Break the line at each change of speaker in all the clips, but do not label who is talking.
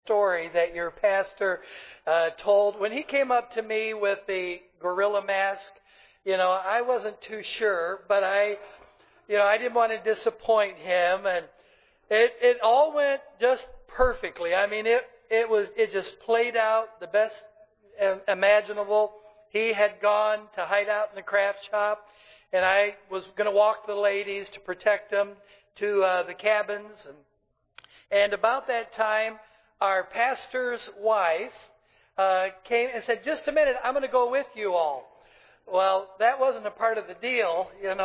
story that your pastor told. When he came up to me with the gorilla mask, I wasn't too sure, but I didn't want to disappoint him, and it all went just perfectly. I mean, it just played out the best imaginable. He had gone to hide out in the craft shop, and I was going to walk the ladies to protect them to the cabins, and about that time, our pastor's wife came and said, "Just a minute, I'm going to go with you all." Well, that wasn't a part of the deal,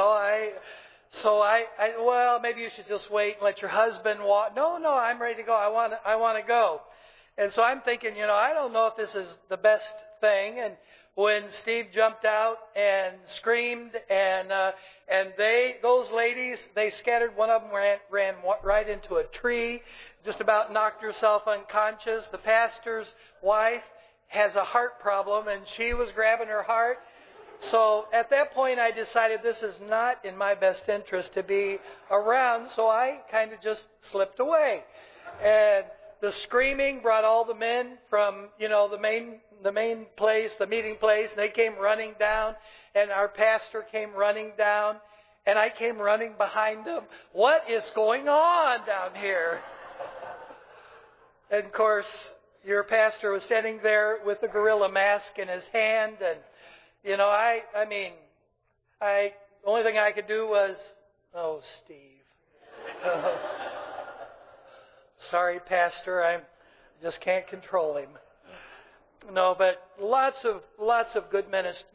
Well, maybe you should just wait and let your husband walk. No, I'm ready to go. I want to go. And so I'm thinking, I don't know if this is the best thing. And when Steve jumped out and screamed, and those ladies, they scattered. One of them ran right into a tree, just about knocked herself unconscious. The pastor's wife has a heart problem, and she was grabbing her heart. So at that point, I decided this is not in my best interest to be around, so I kind of just slipped away. And the screaming brought all the men from, the main place, the meeting place, and they came running down, and our pastor came running down, and I came running behind them. What is going on down here? And of course, your pastor was standing there with the gorilla mask in his hand, and only thing I could do was, "Oh, Steve. Sorry, Pastor, I just can't control him." No, but lots of good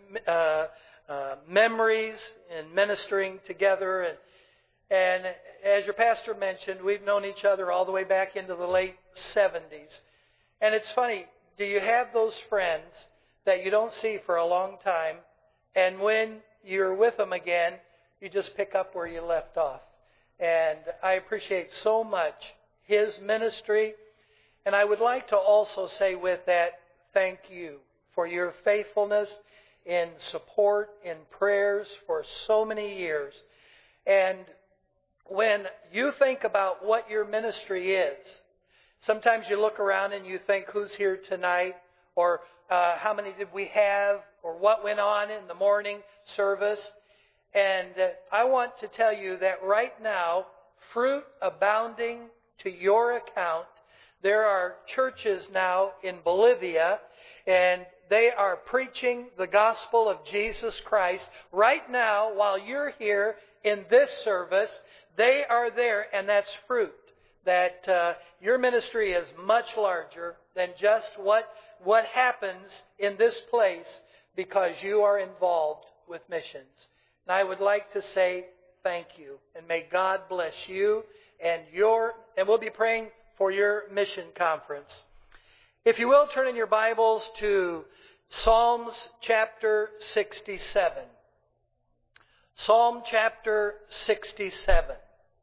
memories in ministering together, and as your pastor mentioned, we've known each other all the way back into the late 70s. And it's funny, do you have those friends that you don't see for a long time, and when you're with them again, you just pick up where you left off? And I appreciate so much his ministry, and I would like to also say with that, thank you for your faithfulness in support, in prayers for so many years. And when you think about what your ministry is, sometimes you look around and you think, who's here tonight? Or how many did we have? Or what went on in the morning service? And I want to tell you that right now, fruit abounding to your account. There are churches now in Bolivia, and they are preaching the gospel of Jesus Christ. Right now, while you're here in this service, they are there, and that's fruit. That your ministry is much larger than just what happens in this place because you are involved with missions. And I would like to say thank you, and may God bless you and we'll be praying for your mission conference. If you will, turn in your Bibles to Psalms chapter 67. Psalm chapter 67.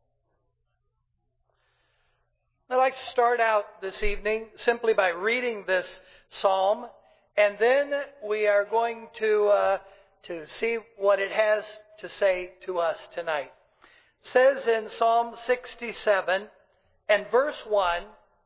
I'd like to start out this evening simply by reading this psalm, and then we are going to see what it has to say to us tonight. It says in Psalm 67 and verse 1,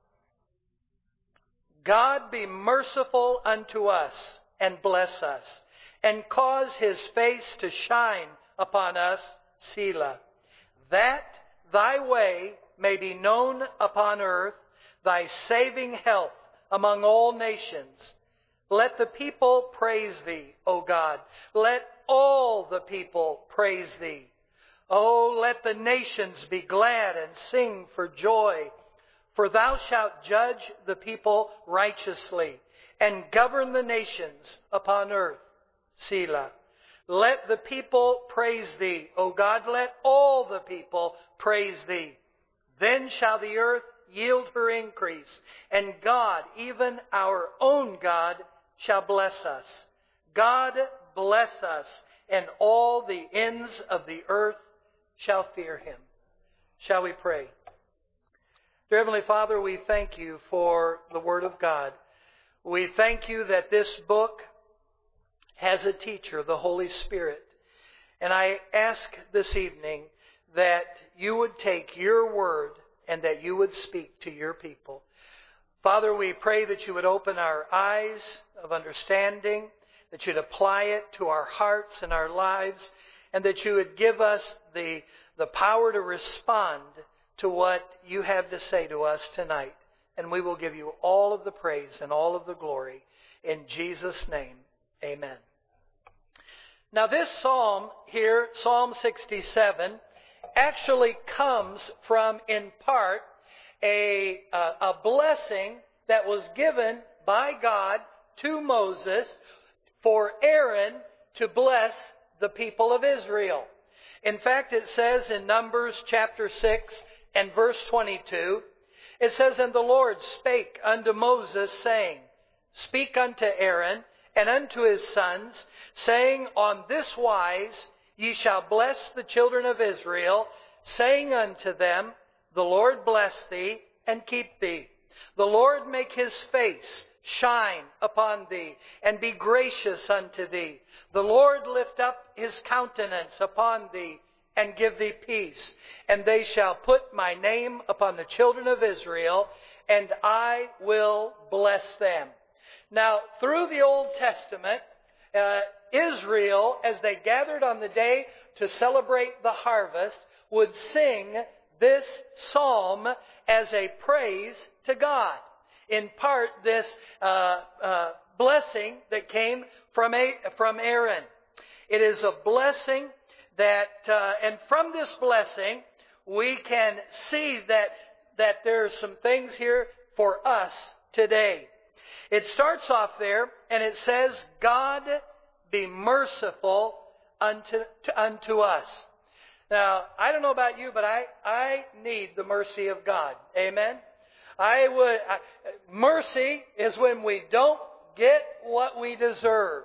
"God be merciful unto us and bless us, and cause His face to shine upon us, Selah. That Thy way may be known upon earth, Thy saving health among all nations. Let the people praise Thee, O God. Let all the people praise Thee. O let the nations be glad and sing for joy. For Thou shalt judge the people righteously and govern the nations upon earth, Selah. Let the people praise Thee, O God. Let all the people praise Thee. Then shall the earth yield her increase, and God, even our own God, shall bless us. God bless us, and all the ends of the earth shall fear Him." Shall we pray? Dear Heavenly Father, we thank You for the Word of God. We thank You that this book has a teacher, the Holy Spirit. And I ask this evening that You would take Your Word and that You would speak to Your people. Father, we pray that you would open our eyes of understanding, that you'd apply it to our hearts and our lives, and that you would give us the power to respond to what you have to say to us tonight. And we will give you all of the praise and all of the glory. In Jesus' name, amen. Now this psalm here, Psalm 67, actually comes from, in part, a blessing that was given by God to Moses for Aaron to bless the people of Israel. In fact, it says in Numbers chapter 6 and verse 22, it says, "And the Lord spake unto Moses, saying, Speak unto Aaron and unto his sons, saying, On this wise ye shall bless the children of Israel, saying unto them, The Lord bless thee and keep thee. The Lord make his face shine upon thee, and be gracious unto thee. The Lord lift up his countenance upon thee, and give thee peace. And they shall put my name upon the children of Israel, and I will bless them." Now, through the Old Testament, Israel, as they gathered on the day to celebrate the harvest, would sing this psalm as a praise to God. In part, this blessing that came from Aaron. It is a blessing that, and from this blessing, we can see that there are some things here for us today. It starts off there, and it says, "God be merciful unto us." Now, I don't know about you, but I need the mercy of God. Amen? Mercy is when we don't get what we deserve.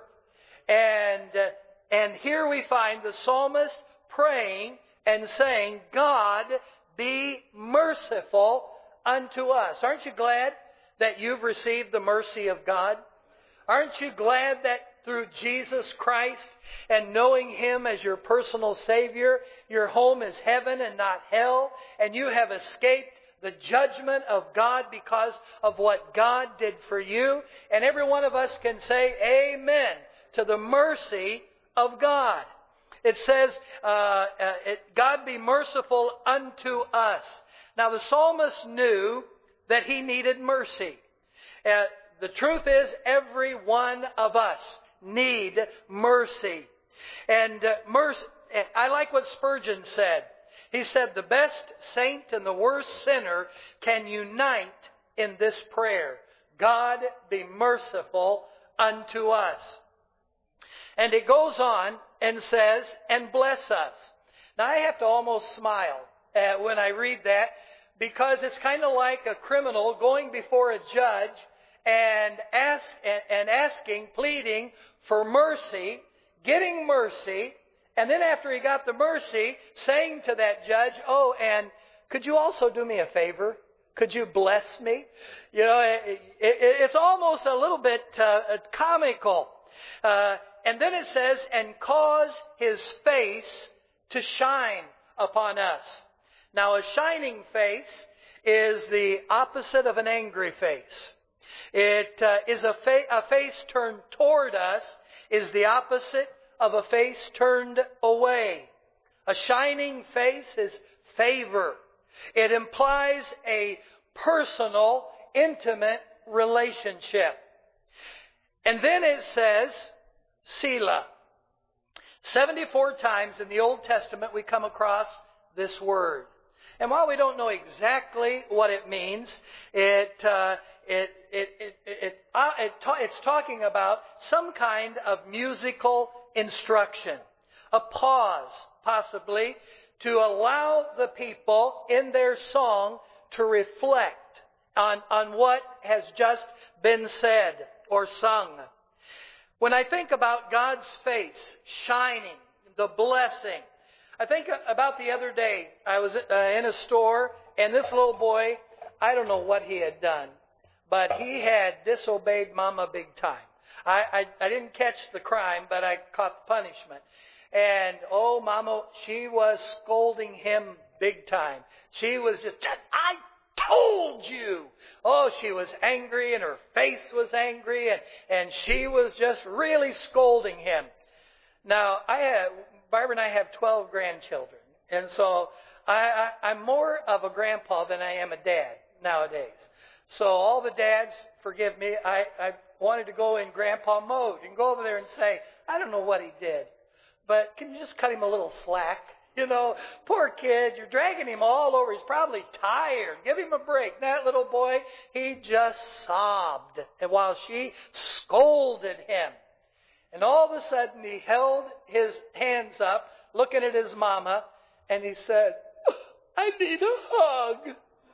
And here we find the psalmist praying and saying, "God be merciful unto us." Aren't you glad that you've received the mercy of God? Aren't you glad that through Jesus Christ and knowing Him as your personal Savior, your home is heaven and not hell, and you have escaped the judgment of God because of what God did for you? And every one of us can say amen to the mercy of God. It says, God be merciful unto us. Now the psalmist knew that he needed mercy. The truth is, every one of us need mercy. And mercy, I like what Spurgeon said. He said, "The best saint and the worst sinner can unite in this prayer. God be merciful unto us." And it goes on and says, "And bless us." Now I have to almost smile when I read that, because it's kind of like a criminal going before a judge and asking, pleading for mercy, getting mercy, and then after he got the mercy, saying to that judge, "Oh, and could you also do me a favor? Could you bless me?" You know, it's almost a little bit comical. And then it says, "And cause his face to shine upon us." Now, a shining face is the opposite of an angry face. It is a face turned toward us is the opposite of a face turned away. A shining face is favor. It implies a personal, intimate relationship. And then it says, Selah. 74 times in the Old Testament we come across this word. And while we don't know exactly what it means, it's talking about some kind of musical instruction. A pause, possibly, to allow the people in their song to reflect on what has just been said or sung. When I think about God's face shining, the blessing, I think about the other day. I was in a store, and this little boy, I don't know what he had done, but he had disobeyed Mama big time. I didn't catch the crime, but I caught the punishment. And, oh, Mama, she was scolding him big time. She was just, I told you. Oh, she was angry and her face was angry and she was just really scolding him. Now, Barbara and I have 12 grandchildren. And so I'm more of a grandpa than I am a dad nowadays. So all the dads, forgive me, I wanted to go in grandpa mode and go over there and say, I don't know what he did, but can you just cut him a little slack? You know, poor kid, you're dragging him all over. He's probably tired. Give him a break. That little boy, he just sobbed while she scolded him. And all of a sudden, he held his hands up, looking at his mama, and he said, I need a hug.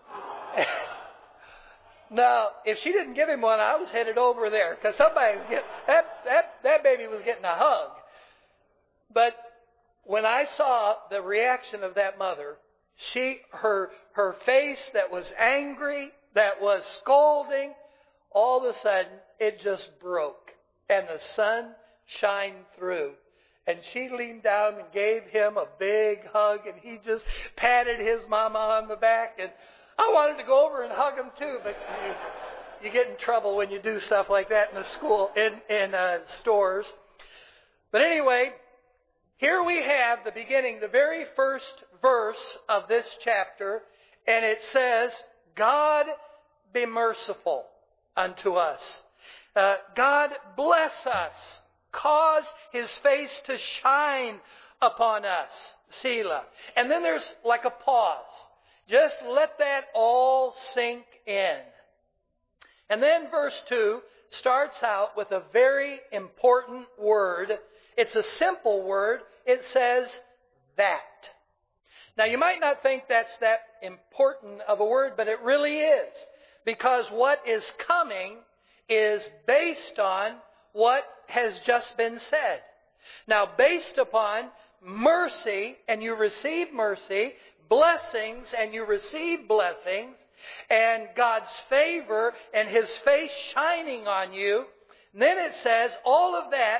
Now, if she didn't give him one, I was headed over there because somebody's getting that baby was getting a hug. But when I saw the reaction of that mother, her face that was angry, that was scolding, all of a sudden it just broke, and the sun shined through. And she leaned down and gave him a big hug, and he just patted his mama on the back. And I wanted to go over and hug him too, but you get in trouble when you do stuff like that in the school, in stores. But anyway, here we have the beginning, the very first verse of this chapter, and it says, God be merciful unto us. God bless us. Cause His face to shine upon us. Selah. And then there's like a pause. Just let that all sink in. And then verse 2 starts out with a very important word. It's a simple word. It says, that. Now you might not think that's that important of a word, but it really is. Because what is coming is based on what has just been said. Now, based upon mercy, and you receive mercy, blessings, and you receive blessings, and God's favor and His face shining on you, then it says, all of that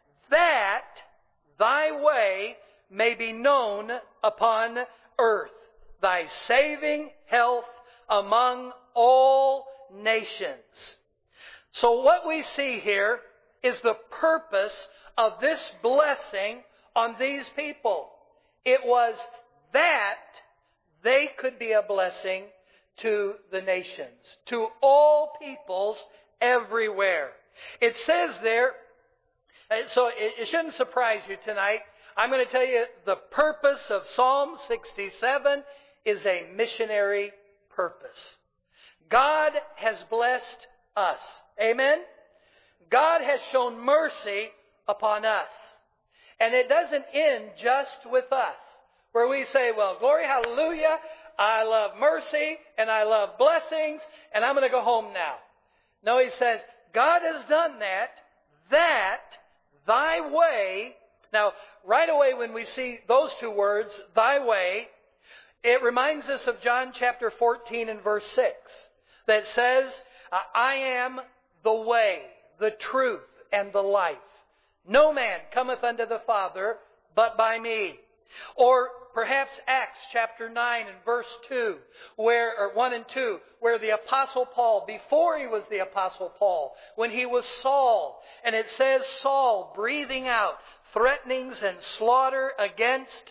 thy way may be known upon earth, thy saving health among all nations. So what we see here is the purpose of this blessing on these people. It was that they could be a blessing to the nations, to all peoples everywhere. It says there, so it shouldn't surprise you tonight. I'm going to tell you the purpose of Psalm 67 is a missionary purpose. God has blessed us. Amen? God has shown mercy upon us. And it doesn't end just with us, where we say, well, glory, hallelujah, I love mercy, and I love blessings, and I'm going to go home now. No, He says, God has done that thy way. Now, right away when we see those two words, thy way, it reminds us of John chapter 14 and verse 6, that says, I am the way, the truth, and the life. No man cometh unto the Father but by me. Or perhaps Acts chapter 9 and verse 2, or 1 and 2, where the Apostle Paul, before he was the Apostle Paul, when he was Saul, and it says Saul breathing out threatenings and slaughter against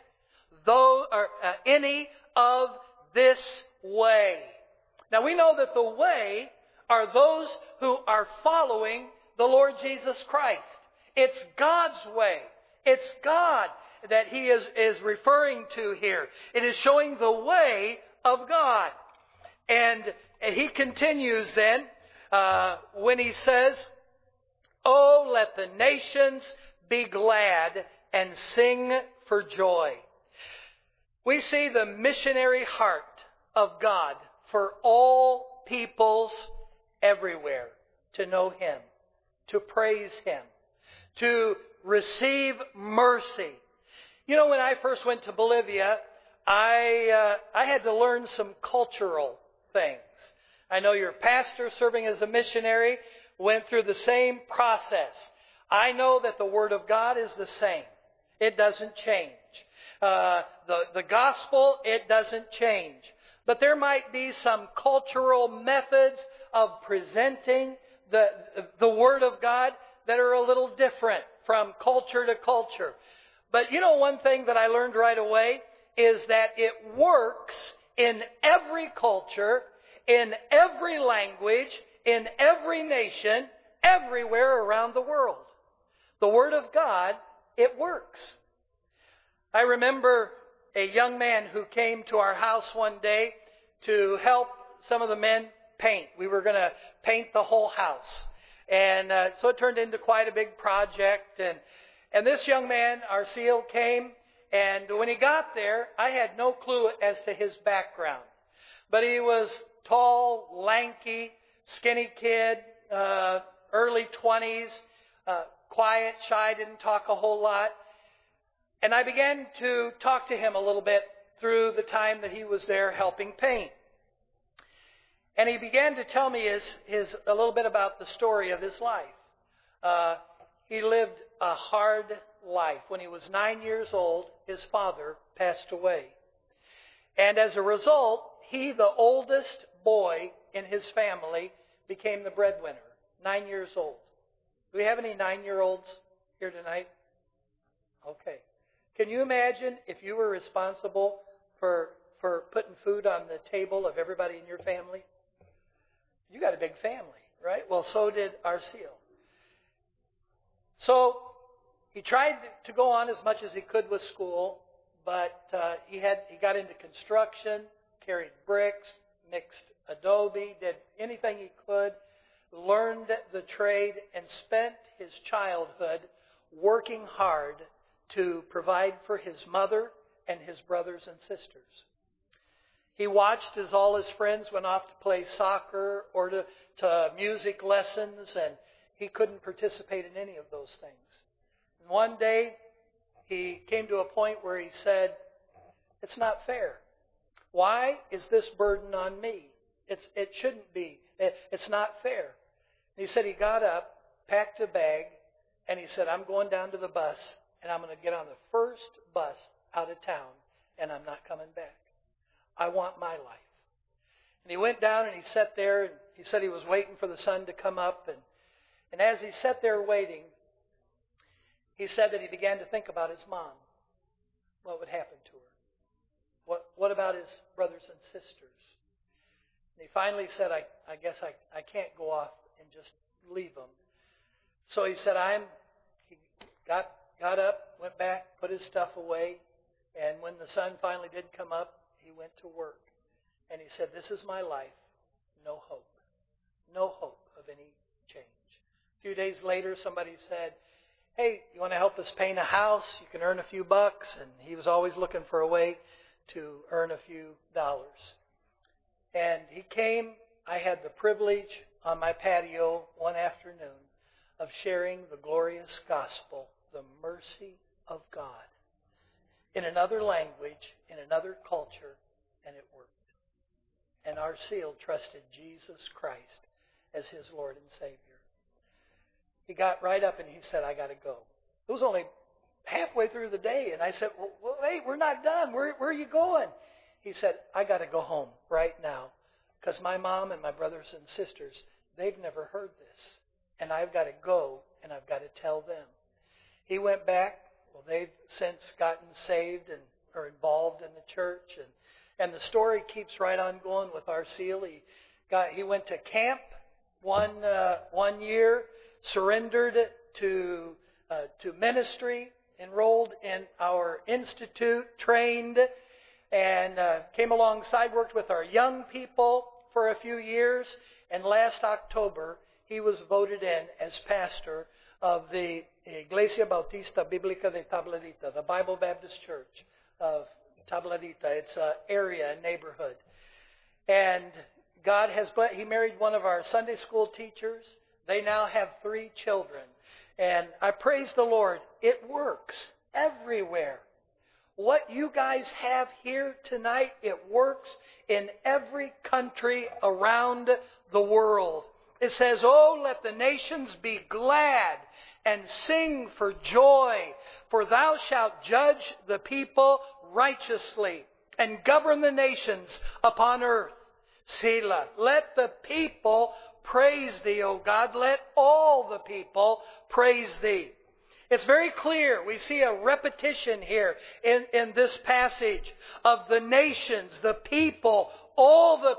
any of this way. Now we know that the way are those who are following the Lord Jesus Christ. It's God's way. It's God that He is referring to here. It is showing the way of God. And He continues then when He says, oh, let the nations be glad and sing for joy. We see the missionary heart of God for all peoples everywhere to know Him, to praise Him, to receive mercy. You know, when I first went to Bolivia, I had to learn some cultural things. I know your pastor serving as a missionary went through the same process. I know that the Word of God is the same. It doesn't change. The gospel, it doesn't change. But there might be some cultural methods of presenting the Word of God that are a little different from culture to culture. But you know, one thing that I learned right away is that it works in every culture, in every language, in every nation, everywhere around the world. The Word of God, it works. I remember a young man who came to our house one day to help some of the men paint. We were going to paint the whole house. And so it turned into quite a big project. And this young man, our SEAL, came. And when he got there, I had no clue as to his background. But he was tall, lanky, skinny kid, early 20s, quiet, shy, didn't talk a whole lot. And I began to talk to him a little bit through the time that he was there helping paint. And he began to tell me a little bit about the story of his life. He lived a hard life. When he was 9 years old, his father passed away. And as a result, he, the oldest boy in his family, became the breadwinner, 9 years old. Do we have any 9-year-olds here tonight? Okay. Can you imagine if you were responsible for putting food on the table of everybody in your family? You got a big family, right? Well, so did our SEAL. So he tried to go on as much as he could with school, but he got into construction, carried bricks, mixed adobe, did anything he could, learned the trade, and spent his childhood working hard to provide for his mother and his brothers and sisters. He watched as all his friends went off to play soccer or to music lessons, and he couldn't participate in any of those things. And one day, he came to a point where he said, "It's not fair. Why is this burden on me? It shouldn't be. It's not fair." And he said he got up, packed a bag, and he said, "I'm going down to the bus, and I'm going to get on the first bus out of town, and I'm not coming back. I want my life." And he went down and he sat there, and he said he was waiting for the sun to come up. And as he sat there waiting, he said that he began to think about his mom. What would happen to her? What about his brothers and sisters? And he finally said, I guess I can't go off and just leave them. So he said, he got up, went back, put his stuff away, and when the sun finally did come up, he went to work. And he said, "This is my life, no hope. No hope of any change." A few days later, somebody said, "Hey, you want to help us paint a house? You can earn a few bucks." And he was always looking for a way to earn a few dollars. And he came. I had the privilege on my patio one afternoon of sharing the glorious gospel, the mercy of God, in another language, in another culture, and it worked. And our SEAL trusted Jesus Christ as his Lord and Savior. He got right up and he said, "I got to go." It was only halfway through the day, and I said, well, "Hey, we're not done. Where are you going?" He said, "I got to go home right now because my mom and my brothers and sisters, they've never heard this, and I've got to go and I've got to tell them." He went back. Well, they've since gotten saved and are involved in the church, and the story keeps right on going with our SEAL. He went to camp one year, surrendered to ministry, enrolled in our institute, trained, and came alongside, worked with our young people for a few years. And last October, he was voted in as pastor of the Iglesia Bautista Bíblica de Tabladita, the Bible Baptist Church of Tabladita. It's an area, a neighborhood. And God has blessed. He married one of our Sunday school teachers. They now have 3 children. And I praise the Lord. It works everywhere. What you guys have here tonight, it works in every country around the world. It says, "Oh, let the nations be glad and sing for joy, for thou shalt judge the people righteously. and govern the nations upon earth. Selah. Let the people praise Thee, O God. Let all the people praise Thee. It's very clear. We see a repetition here in this passage of the nations, the people, all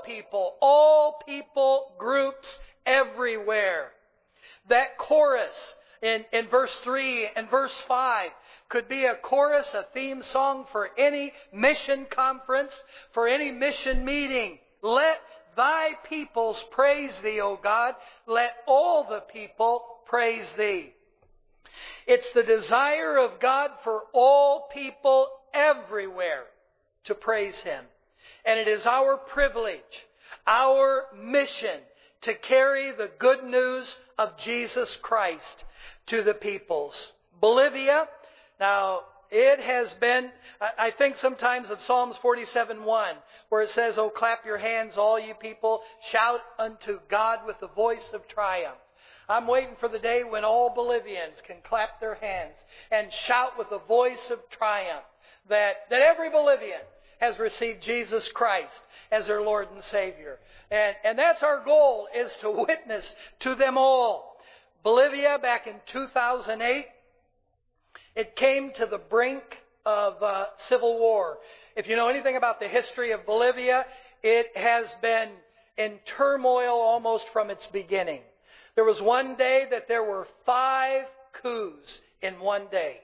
people groups everywhere. That chorus in verse 3 and verse 5 could be a chorus, a theme song for any mission conference, for any mission meeting. Let Thy peoples praise Thee, O God. Let all the people praise Thee. It's the desire of God for all people everywhere to praise Him. And it is our privilege, our mission, to carry the good news of Jesus Christ to the peoples. Bolivia, now it has been, I think sometimes of Psalms 47:1, where it says, "Oh, clap your hands, all you people, shout unto God with the voice of triumph." I'm waiting for the day when all Bolivians can clap their hands and shout with a voice of triumph that every Bolivian has received Jesus Christ as their Lord and Savior. And that's our goal, is to witness to them all. Bolivia, back in 2008, it came to the brink of civil war. If you know anything about the history of Bolivia, it has been in turmoil almost from its beginning. There was one day that there were 5 coups in one day.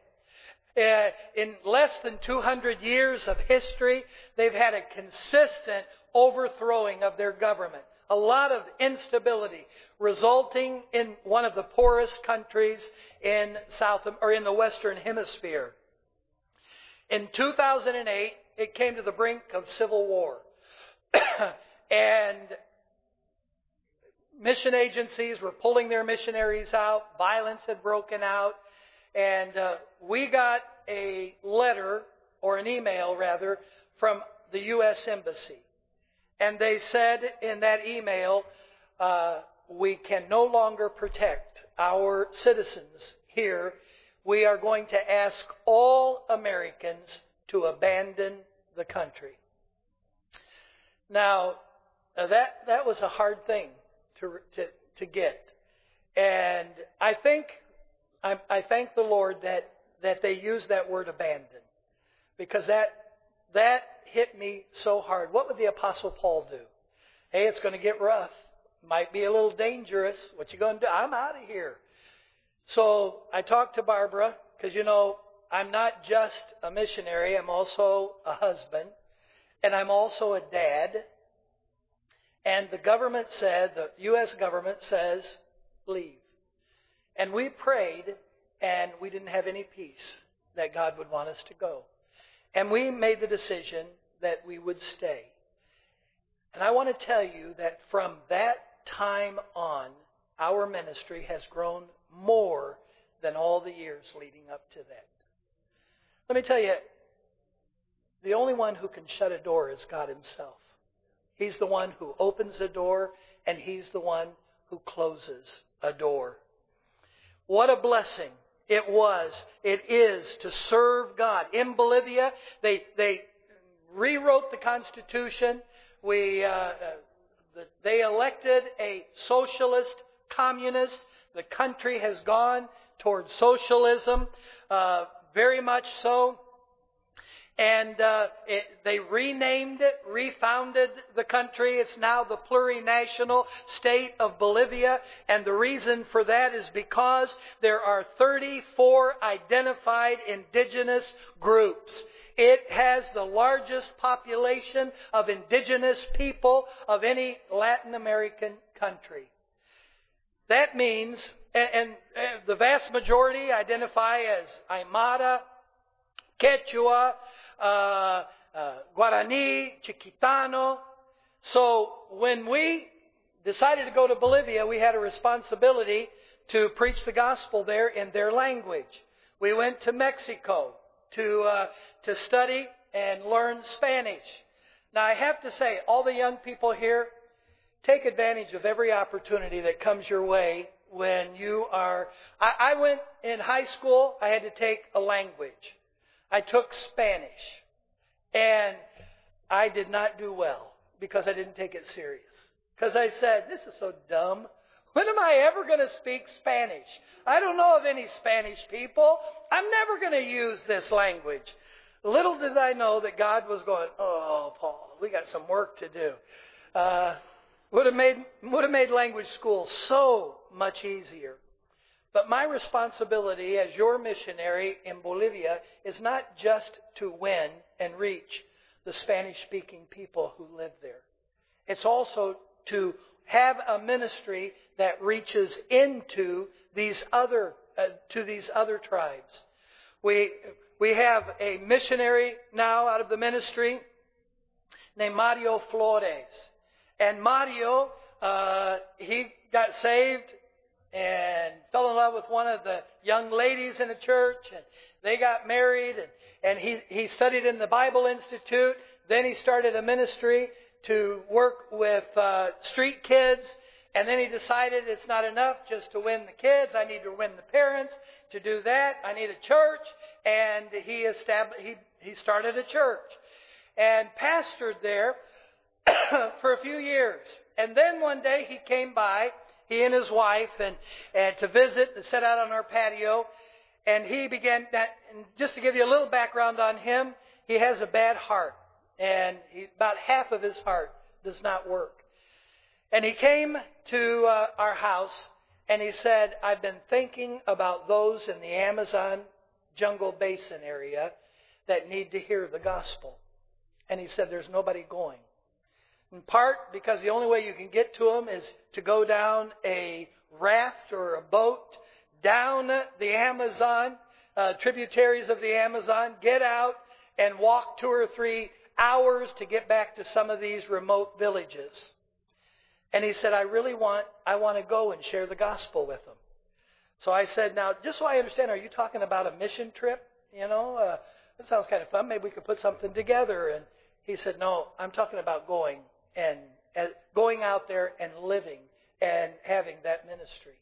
In less than 200 years of history, they've had a consistent overthrowing of their government. A lot of instability, resulting in one of the poorest countries in the Western Hemisphere. In 2008, it came to the brink of civil war. And mission agencies were pulling their missionaries out. Violence had broken out. And we got a letter, or an email rather, from the U.S. Embassy. And they said in that email, we can no longer protect our citizens here. We are going to ask all Americans to abandon the country. Now, that was a hard thing to get. And I thank the Lord that they used that word abandon, because that hit me so hard. What would the Apostle Paul do? Hey, it's going to get rough. Might be a little dangerous. What you going to do? I'm out of here. So I talked to Barbara, because I'm not just a missionary. I'm also a husband, and I'm also a dad. And the government said, the U.S. government says, leave. And we prayed, and we didn't have any peace that God would want us to go. And we made the decision that we would stay. And I want to tell you that from that time on, our ministry has grown more than all the years leading up to that. Let me tell you, the only one who can shut a door is God Himself. He's the one who opens a door, and He's the one who closes a door. What a blessing it is to serve God. In Bolivia, they rewrote the Constitution. They elected a socialist communist. The country has gone towards socialism, very much so. And they renamed it, refounded the country. It's now the plurinational state of Bolivia. And the reason for that is because there are 34 identified indigenous groups. It has the largest population of indigenous people of any Latin American country. That means, and the vast majority identify as Aymara, Quechua, Guarani, Chiquitano. So when we decided to go to Bolivia, we had a responsibility to preach the gospel there in their language. We went to Mexico to study and learn Spanish. Now I have to say, all the young people here, take advantage of every opportunity that comes your way when you are... I went in high school, I had to take a language. I took Spanish. And I did not do well because I didn't take it serious. Because I said, this is so dumb. When am I ever going to speak Spanish? I don't know of any Spanish people. I'm never going to use this language. Little did I know that God was going, oh, Paul, we got some work to do. Would have made language school so much easier. But my responsibility as your missionary in Bolivia is not just to win and reach the Spanish-speaking people who live there. It's also to have a ministry that reaches into these other tribes. We have a missionary now out of the ministry named Mario Flores. And Mario, he got saved and fell in love with one of the young ladies in the church, and they got married, and he studied in the Bible Institute. Then he started a ministry to work with street kids, and then he decided it's not enough just to win the kids. I need to win the parents. To do that, I need a church, and he started a church and pastored there for a few years. And then one day he came by, he and his wife, and to visit and sit out on our patio. And he began that. And just to give you a little background on him, he has a bad heart, and about half of his heart does not work. And he came to our house, and he said, I've been thinking about those in the Amazon jungle basin area that need to hear the gospel. And he said, there's nobody going. In part because the only way you can get to them is to go down a raft or a boat down the Amazon, tributaries of the Amazon, get out and walk 2 or 3 hours to get back to some of these remote villages. And he said, I want to go and share the gospel with them. So I said, now, just so I understand, are you talking about a mission trip? That sounds kind of fun. Maybe we could put something together. And he said, no, I'm talking about going out there and living and having that ministry.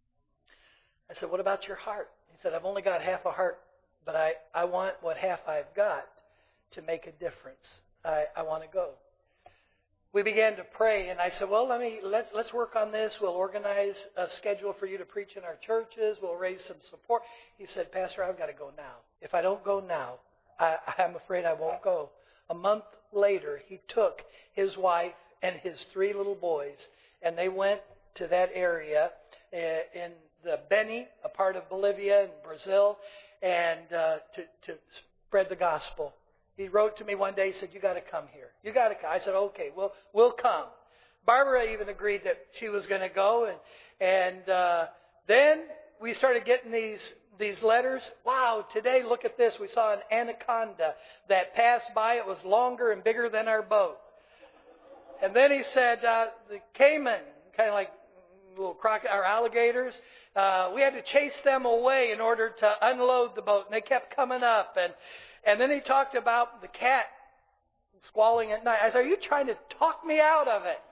I said, what about your heart? He said, I've only got half a heart, but I want what half I've got to make a difference. I want to go. We began to pray, and I said, well, let's work on this. We'll organize a schedule for you to preach in our churches. We'll raise some support. He said, Pastor, I've got to go now. If I don't go now, I'm afraid I won't go. A month later, he took his wife and his 3 little boys, and they went to that area in the Beni, a part of Bolivia and Brazil, and to spread the gospel. He wrote to me one day, he said, you got to come here. You got to come. I said, okay, we'll come. Barbara even agreed that she was going to go, and then we started getting these letters. Wow, today, look at this. We saw an anaconda that passed by. It was longer and bigger than our boat. And then he said, the caiman, kind of like little crocodile or alligators, we had to chase them away in order to unload the boat. And they kept coming up. And then he talked about the cat squalling at night. I said, are you trying to talk me out of it?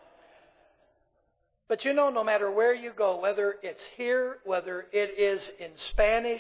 But no matter where you go, whether it's here, whether it is in Spanish,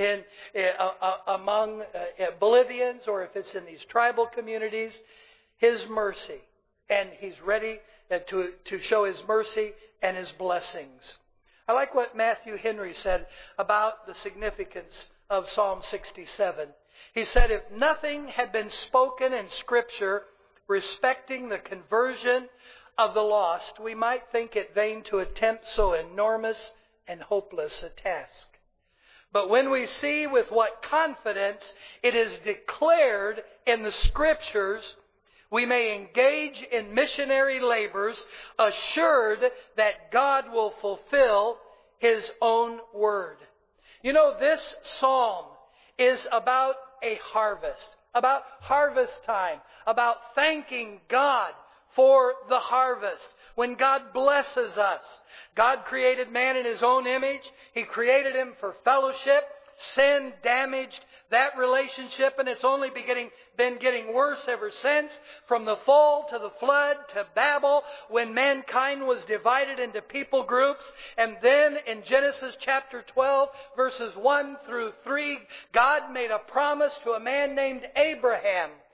among Bolivians, or if it's in these tribal communities, His mercy. And He's ready to show His mercy and His blessings. I like what Matthew Henry said about the significance of Psalm 67. He said, if nothing had been spoken in Scripture respecting the conversion of the lost, we might think it vain to attempt so enormous and hopeless a task. But when we see with what confidence it is declared in the Scriptures, we may engage in missionary labors, assured that God will fulfill His own word. This psalm is about a harvest, about harvest time, about thanking God for the harvest. When God blesses us, God created man in His own image. He created him for fellowship. Sin damaged that relationship, and it's only been getting worse ever since. From the fall to the flood to Babel, when mankind was divided into people groups. And then in Genesis chapter 12, verses 1 through 3, God made a promise to a man named Abraham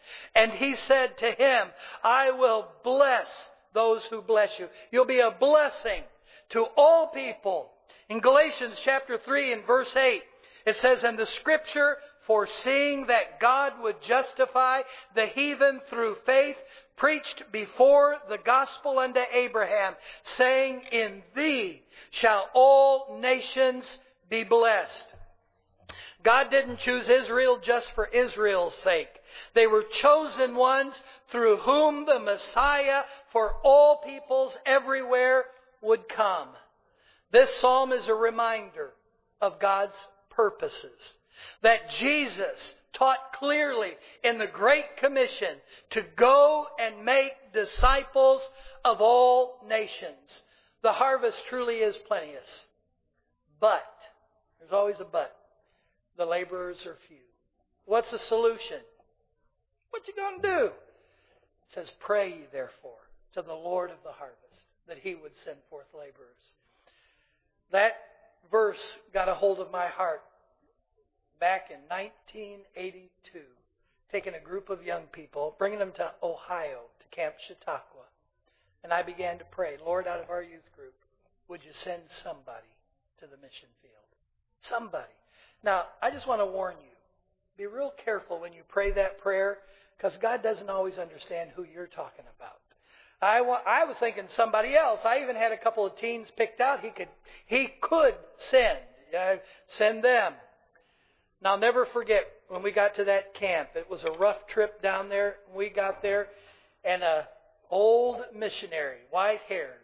And he said to him, I will bless those who bless you. You'll be a blessing to all people. In Galatians chapter 3 and verse 8, it says, and the Scripture, foreseeing that God would justify the heathen through faith, preached before the gospel unto Abraham, saying, in thee shall all nations be blessed. God didn't choose Israel just for Israel's sake. They were chosen ones through whom the Messiah for all peoples everywhere would come. This psalm is a reminder of God's purposes. That Jesus taught clearly in the Great Commission to go and make disciples of all nations. The harvest truly is plenteous. But, there's always a but. The laborers are few. What's the solution? What you going to do? It says, pray ye therefore to the Lord of the harvest, that He would send forth laborers. That verse got a hold of my heart back in 1982, taking a group of young people, bringing them to Ohio, to Camp Chautauqua. And I began to pray, Lord, out of our youth group, would you send somebody to the mission field? Somebody. Now, I just want to warn you, be real careful when you pray that prayer, because God doesn't always understand who you're talking about. I was thinking somebody else. I even had a couple of teens picked out he could send them. Now, I'll never forget when we got to that camp. It was a rough trip down there. We got there, and an old missionary, white-haired,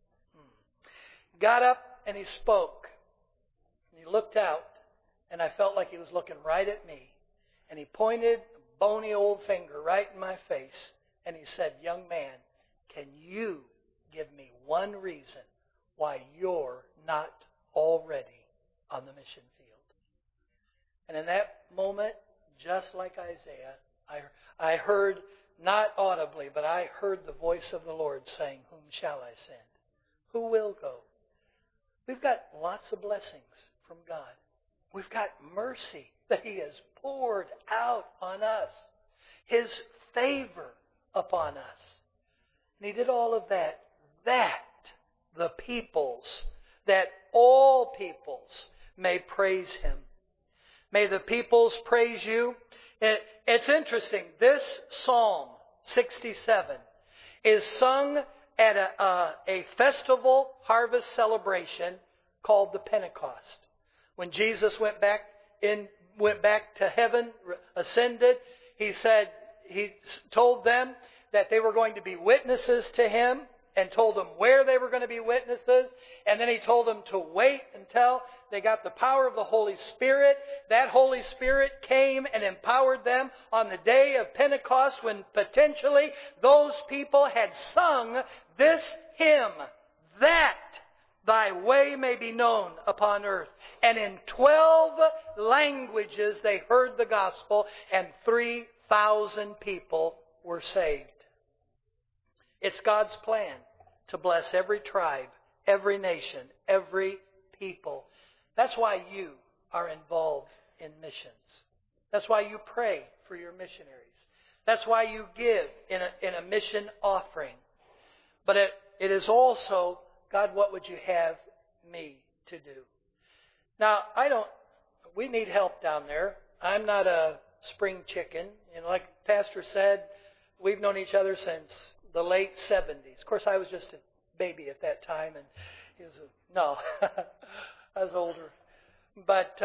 got up and he spoke. And he looked out, and I felt like he was looking right at me. And he pointed a bony old finger right in my face, and he said, young man, can you give me one reason why you're not already on the mission field? And in that moment, just like Isaiah, I heard, not audibly, but I heard the voice of the Lord saying, whom shall I send? Who will go? We've got lots of blessings from God. We've got mercy that He has poured out on us. His favor upon us. And He did all of that. That the peoples, that all peoples may praise Him. May the peoples praise you. It's interesting. This Psalm 67 is sung at a festival harvest celebration called the Pentecost. When Jesus went back to heaven, ascended, He told them that they were going to be witnesses to Him, and told them where they were going to be witnesses. And then He told them to wait until they got the power of the Holy Spirit. That Holy Spirit came and empowered them on the day of Pentecost, when potentially those people had sung this hymn, that Thy way may be known upon earth. And in 12 languages they heard the gospel, and 3,000 people were saved. It's God's plan to bless every tribe, every nation, every people. That's why you are involved in missions. That's why you pray for your missionaries. That's why you give in a mission offering. But it is also, God, what would you have me to do? Now, we need help down there. I'm not a spring chicken. Like Pastor said, we've known each other since the late 70s. Of course, I was just a baby at that time, and he was I was older. But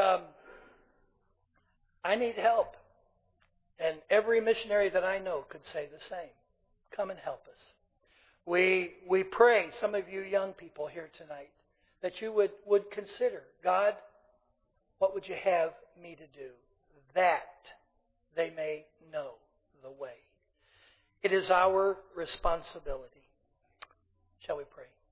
I need help. And every missionary that I know could say the same. Come and help us. We pray, some of you young people here tonight, that you would consider, God, what would you have me to do? That they may know the way. It is our responsibility. Shall we pray?